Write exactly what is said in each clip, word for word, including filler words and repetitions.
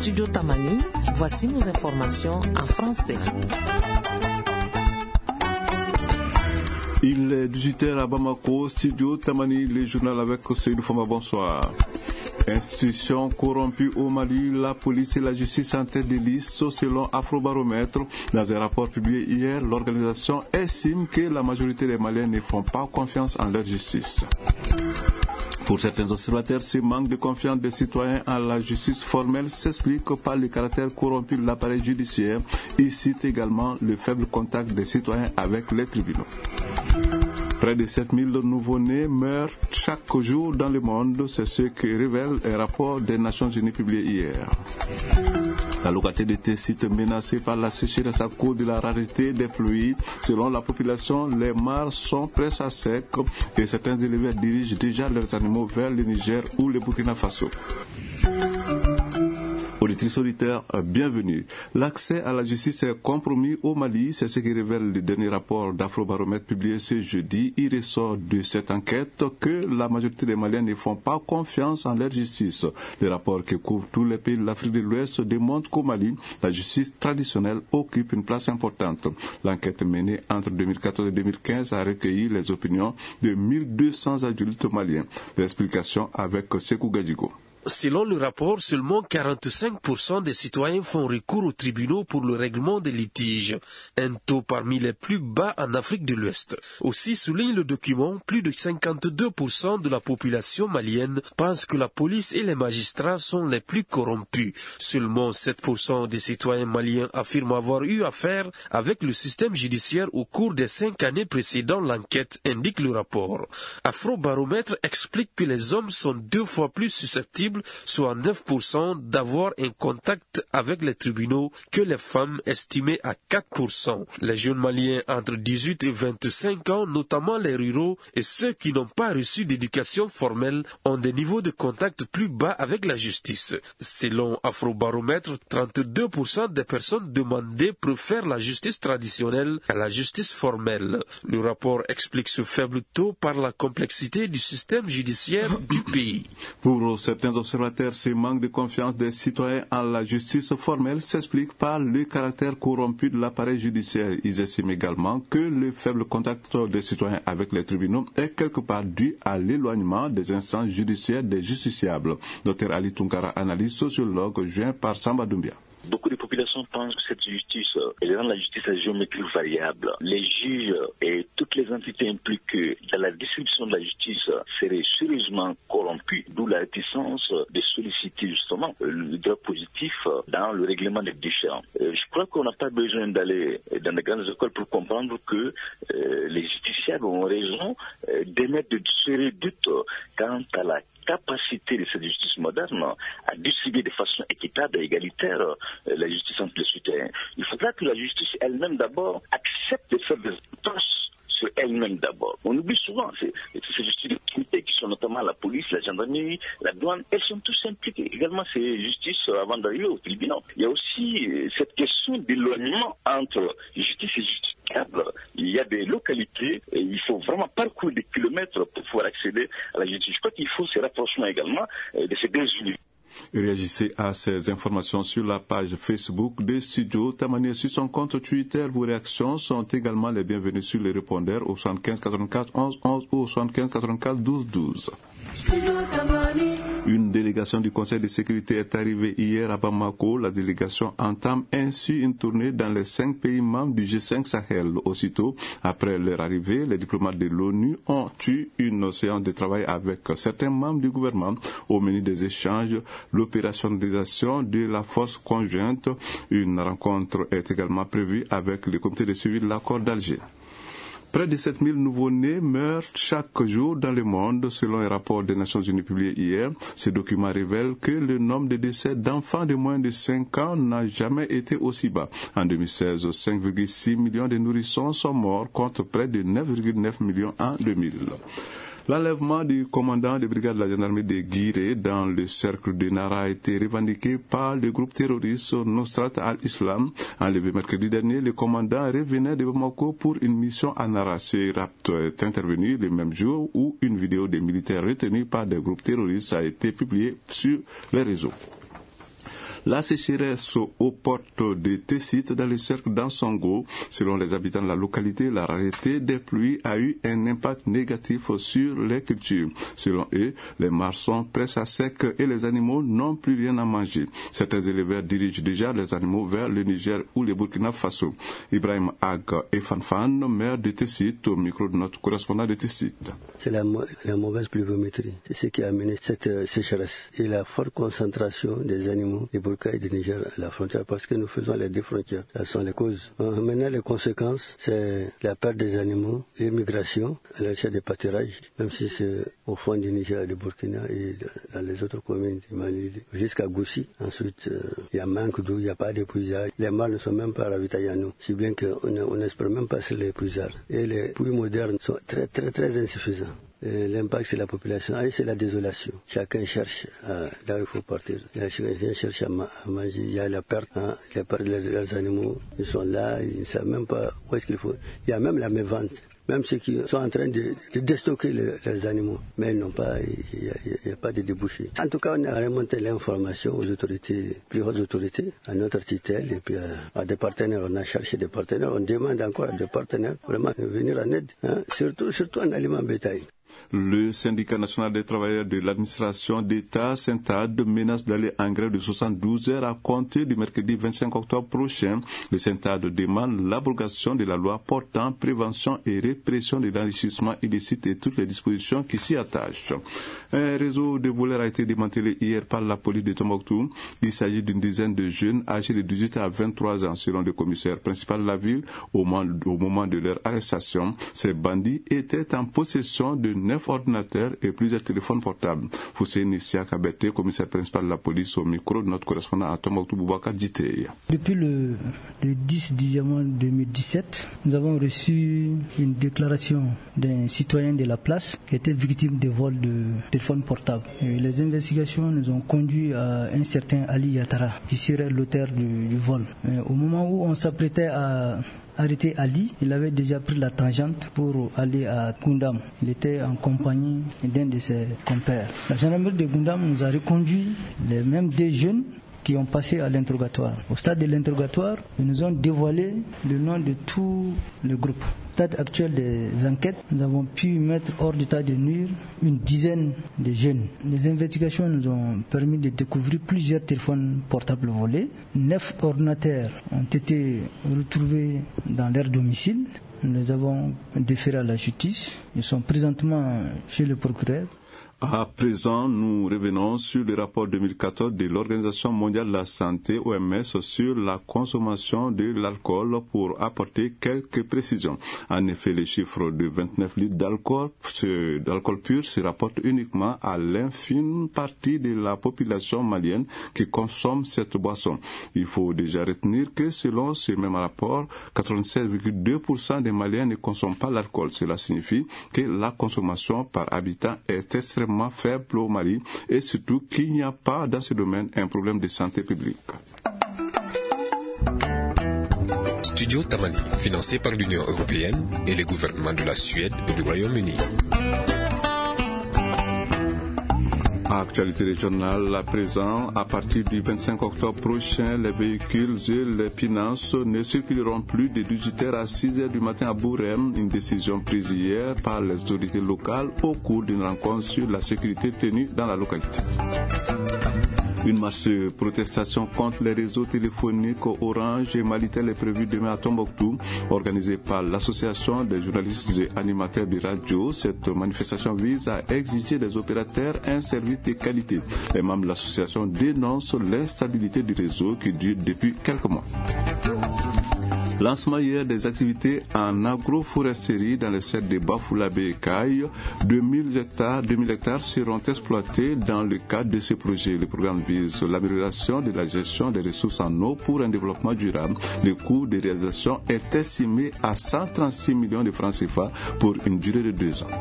Studio Tamani, voici nos informations en français. Il est dix-huit heures à Bamako, Studio Tamani, le journal avec Seydou Fama, bonsoir. Institutions corrompues au Mali, la police et la justice en tête des listes selon Afrobaromètre. Dans un rapport publié hier, l'organisation estime que la majorité des Maliens ne font pas confiance en leur justice. Pour certains observateurs, ce manque de confiance des citoyens en la justice formelle s'explique par le caractère corrompu de l'appareil judiciaire et cite également le faible contact des citoyens avec les tribunaux. Près de sept mille nouveau-nés meurent chaque jour dans le monde, c'est ce que révèle un rapport des Nations Unies publié hier. La localité de Tessit menacée par la sécheresse à cause de la rareté des fluides. Selon la population, les mares sont presque à sec et certains éleveurs dirigent déjà leurs animaux vers le Niger ou le Burkina Faso. Auditrices auditeurs, bienvenue. L'accès à la justice est compromis au Mali, c'est ce qui révèle le dernier rapport d'Afrobaromètre publié ce jeudi. Il ressort de cette enquête que la majorité des Maliens ne font pas confiance en leur justice. Le rapport qui couvre tous les pays de l'Afrique de l'Ouest démontre qu'au Mali, la justice traditionnelle occupe une place importante. L'enquête menée entre deux mille quatorze et deux mille quinze a recueilli les opinions de mille deux cents adultes maliens. L'explication avec Sekou Gadjigo. Selon le rapport, seulement quarante-cinq pour cent des citoyens font recours aux tribunaux pour le règlement des litiges, un taux parmi les plus bas en Afrique de l'Ouest. Aussi, souligne le document, plus de cinquante-deux pour cent de la population malienne pensent que la police et les magistrats sont les plus corrompus. Seulement sept pour cent des citoyens maliens affirment avoir eu affaire avec le système judiciaire au cours des cinq années précédant l'enquête, indique le rapport. Afrobaromètre explique que les hommes sont deux fois plus susceptibles, soit neuf pour cent, d'avoir un contact avec les tribunaux que les femmes, estimées à quatre pour cent. Les jeunes Maliens entre dix-huit et vingt-cinq ans, notamment les ruraux et ceux qui n'ont pas reçu d'éducation formelle, ont des niveaux de contact plus bas avec la justice. Selon Afrobaromètre, trente-deux pour cent des personnes demandées préfèrent la justice traditionnelle à la justice formelle. Le rapport explique ce faible taux par la complexité du système judiciaire du pays. Pour certains observateurs, ce manque de confiance des citoyens en la justice formelle s'explique par le caractère corrompu de l'appareil judiciaire. Ils estiment également que le faible contact des citoyens avec les tribunaux est quelque part dû à l'éloignement des instances judiciaires des justiciables. Docteur Ali Tunkara, analyste sociologue, joint par Samba Doumbia. Beaucoup de populations pensent que cette justice, elle rend la justice à géométrie variable. Les juges et toutes les entités impliquées dans la distribution de la justice seraient sérieusement corrompus, d'où la réticence de solliciter justement le droit positif dans le règlement des différends. Je crois qu'on n'a pas besoin d'aller dans les grandes écoles pour comprendre que les justiciables ont raison d'émettre de sérieux doutes quant à la capacité de cette justice moderne à distribuer de façon équitable et égalitaire la justice entre les citoyens. Il faudra que la justice elle-même d'abord accepte de faire des tâches sur elle-même d'abord. On oublie souvent ces, ces justices de proximité qui sont notamment la police, la gendarmerie, la douane, elles sont tous impliquées. Également ces justices avant d'arriver au tribunal. Il y a aussi cette question d'éloignement entre justice et justice. Il y a des localités et il faut vraiment parcourir des kilomètres pour pouvoir accéder à la justice. Je crois qu'il faut ces rapprochements également de ces deux unités. Réagissez à ces informations sur la page Facebook de Studio Tamani et sur son compte Twitter. Vos réactions sont également les bienvenues sur les répondeurs au soixante-quinze quatre-vingt-quatre onze onze ou au soixante-quinze quatre-vingt-quatre douze douze. Une délégation du Conseil de sécurité est arrivée hier à Bamako. La délégation entame ainsi une tournée dans les cinq pays membres du G cinq Sahel. Aussitôt, après leur arrivée, les diplomates de l'ONU ont eu une séance de travail avec certains membres du gouvernement. Au menu des échanges, l'opérationnalisation de la force conjointe. Une rencontre est également prévue avec le comité de suivi de l'accord d'Alger. Près de sept mille nouveau-nés meurent chaque jour dans le monde, selon un rapport des Nations Unies publié hier. Ce document révèle que le nombre de décès d'enfants de moins de cinq ans n'a jamais été aussi bas. En deux mille seize, cinq virgule six millions de nourrissons sont morts contre près de neuf virgule neuf millions en deux mille. L'enlèvement du commandant de brigade de la gendarmerie de Guiré dans le cercle de Nara a été revendiqué par le groupe terroriste Nusrat al-Islam. Enlevé mercredi dernier, le commandant revenait de Bamako pour une mission à Nara. Ce rapt est intervenu le même jour où une vidéo des militaires retenus par des groupes terroristes a été publiée sur les réseaux. La sécheresse aux portes des Tessites dans le cercle d'Ansongo, selon les habitants de la localité, la rareté des pluies a eu un impact négatif sur les cultures. Selon eux, les mares sont presque à sec et les animaux n'ont plus rien à manger. Certains éleveurs dirigent déjà les animaux vers le Niger ou le Burkina Faso. Ibrahim Ag et Fanfan, maire de Tessites, au micro de notre correspondant de Tessites. C'est la, la mauvaise pluviométrie, c'est ce qui a amené cette euh, sécheresse et la forte concentration des animaux du Burkina et du Niger à la frontière, parce que nous faisons les deux frontières. Elles sont les causes. Euh, maintenant, les conséquences, c'est la perte des animaux, l'émigration, la recherche des pâturages, même si c'est au fond du Niger et du Burkina et dans les autres communes du Mali, jusqu'à Goussi. Ensuite, euh, il y a manque d'eau, il n'y a pas d'épuisage. Les mares ne sont même pas ravitaillées à nous, si bien qu'on n'espère même pas sur les épuisages. Et les puits modernes sont très, très, très insuffisants. Et l'impact sur la population, et c'est la désolation. Chacun cherche à, là où il faut partir. Chacun cherche à, ma, à manger. Il y a la perte, hein, la perte des leurs animaux. Ils sont là, ils ne savent même pas où est-ce qu'il faut. Il y a même la mévente. Même ceux qui sont en train de, de déstocker les, les animaux, mais ils n'ont pas, il n'y a, a pas de débouché. En tout cas, on a remonté l'information aux autorités, plus hautes autorités, à notre tutelle et puis à, à des partenaires. On a cherché des partenaires, on demande encore à des partenaires vraiment de venir en aide, hein, surtout, surtout en aliment bétail. Le syndicat national des travailleurs de l'administration d'État, Syntad, menace d'aller en grève de soixante-douze heures à compter du mercredi vingt-cinq octobre prochain. Le Syntad demande l'abrogation de la loi portant prévention et répression de l'enrichissement illicite et toutes les dispositions qui s'y attachent. Un réseau de voleurs a été démantelé hier par la police de Tombouctou. Il s'agit d'une dizaine de jeunes âgés de dix-huit à vingt-trois ans, selon le commissaire principal de la ville. Au moment, au moment de leur arrestation, ces bandits étaient en possession de neuf ordinateurs et plusieurs téléphones portables. Hussein Issia Kabete, commissaire principal de la police, au micro de notre correspondant à Tombouctou, Boubacar Djité. Depuis le, le dix dixième deux mille dix-sept, nous avons reçu une déclaration d'un citoyen de la place qui était victime de vol de téléphones portables. Et les investigations nous ont conduit à un certain Ali Yatara, qui serait l'auteur du, du vol. Et au moment où on s'apprêtait à arrêté Ali, il avait déjà pris la tangente pour aller à Gundam. Il était en compagnie d'un de ses compères. La gendarmerie de Gundam nous a reconduit les mêmes deux jeunes qui ont passé à l'interrogatoire. Au stade de l'interrogatoire, ils nous ont dévoilé le nom de tout le groupe. Au stade actuel des enquêtes, nous avons pu mettre hors d'état de nuire une dizaine de jeunes. Les investigations nous ont permis de découvrir plusieurs téléphones portables volés. Neuf ordinateurs ont été retrouvés dans leur domicile. Nous les avons déférés à la justice. Ils sont présentement chez le procureur. À présent, nous revenons sur le rapport deux mille quatorze de l'Organisation mondiale de la santé, O M S, sur la consommation de l'alcool pour apporter quelques précisions. En effet, les chiffres de vingt-neuf litres d'alcool, d'alcool pur se rapportent uniquement à l'infime partie de la population malienne qui consomme cette boisson. Il faut déjà retenir que selon ce même rapport, quatre-vingt-seize virgule deux pour cent des Maliens ne consomment pas l'alcool. Cela signifie que la consommation par habitant est extrêmement faible au Mali et surtout qu'il n'y a pas dans ce domaine un problème de santé publique. Studio Tamani, financé par l'Union européenne et les gouvernements de la Suède et du Royaume-Uni. Actualité régionale, à présent, à partir du vingt-cinq octobre prochain, les véhicules et les finances ne circuleront plus de dix-huit heures à six heures du matin à Bourem, une décision prise hier par les autorités locales au cours d'une rencontre sur la sécurité tenue dans la localité. Une marche de protestation contre les réseaux téléphoniques Orange et Malitel est prévue demain à Tombouctou, organisée par l'association des journalistes et animateurs de radio. Cette manifestation vise à exiger des opérateurs un service de qualité. Les membres de l'association dénoncent l'instabilité du réseau qui dure depuis quelques mois. Lancement hier des activités en agroforesterie dans les serres de Bafoulabé et Caille. deux mille hectares, deux mille hectares seront exploités dans le cadre de ce projet. Le programme vise l'amélioration de la gestion des ressources en eau pour un développement durable. Le coût de réalisation est estimé à cent trente-six millions de francs C F A pour une durée de deux ans.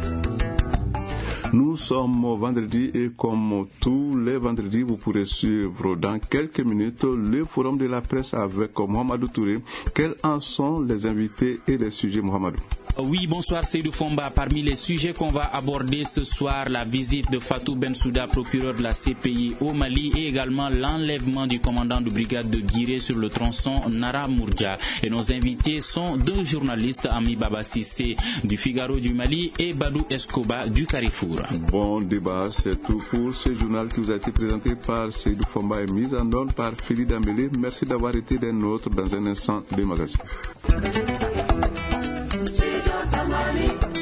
Nous sommes vendredi et comme tous les vendredis, vous pourrez suivre dans quelques minutes le forum de la presse avec Mohamedou Touré. Quels en sont les invités et les sujets, Mohamedou? Oui, bonsoir Seydou Fomba. Parmi les sujets qu'on va aborder ce soir, la visite de Fatou Bensouda, procureur de la C P I au Mali, et également l'enlèvement du commandant de brigade de Guiré sur le tronçon Nara Mourja. Et nos invités sont deux journalistes, Ami Baba Sissé du Figaro du Mali et Badou Escoba du Carrefour. Bon débat, c'est tout pour ce journal qui vous a été présenté par Seydou Fomba et mis en ordre par Félix Dambélé. Merci d'avoir été des nôtres. Dans un instant, le magazine.